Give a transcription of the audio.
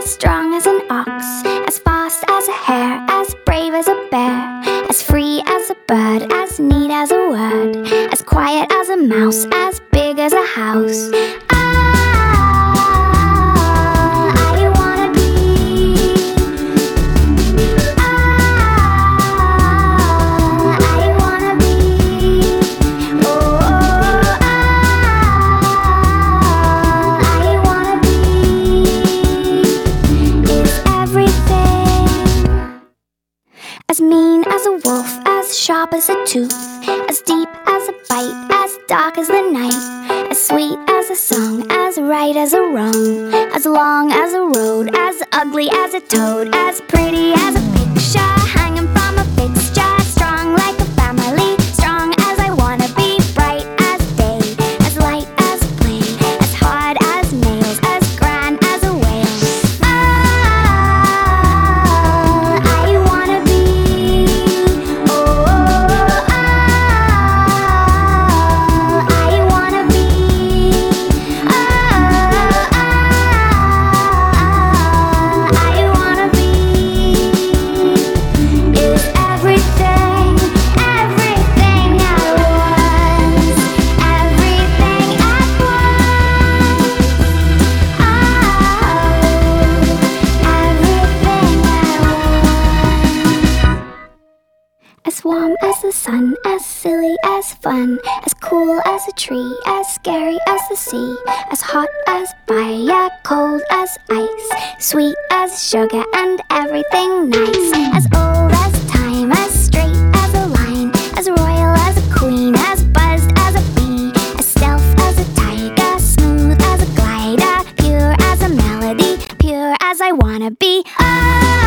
as strong as an ox, as fast as a hare, as brave as a bear, as free as a bird, as neat as a word, as quiet as a mouse, as big as a house. As mean as a wolf, as sharp as a tooth, as deep as a bite, as dark as the night, as sweet as a song, as right as a wrong, as long as a road, as ugly as a toad, as pretty as a picture hanging from a fixture, strong like a family, strong as I wanna be, bright as day, as light as a plane, as hard as nails, as grand as a whale. As warm as the sun, as silly as fun, as cool as a tree, as scary as the sea, as hot as fire, cold as ice, sweet as sugar and everything nice, as old as time, as straight as a line, as royal as a queen, as buzzed as a bee, as stealth as a tiger, smooth as a glider, pure as a melody, pure as I wanna be.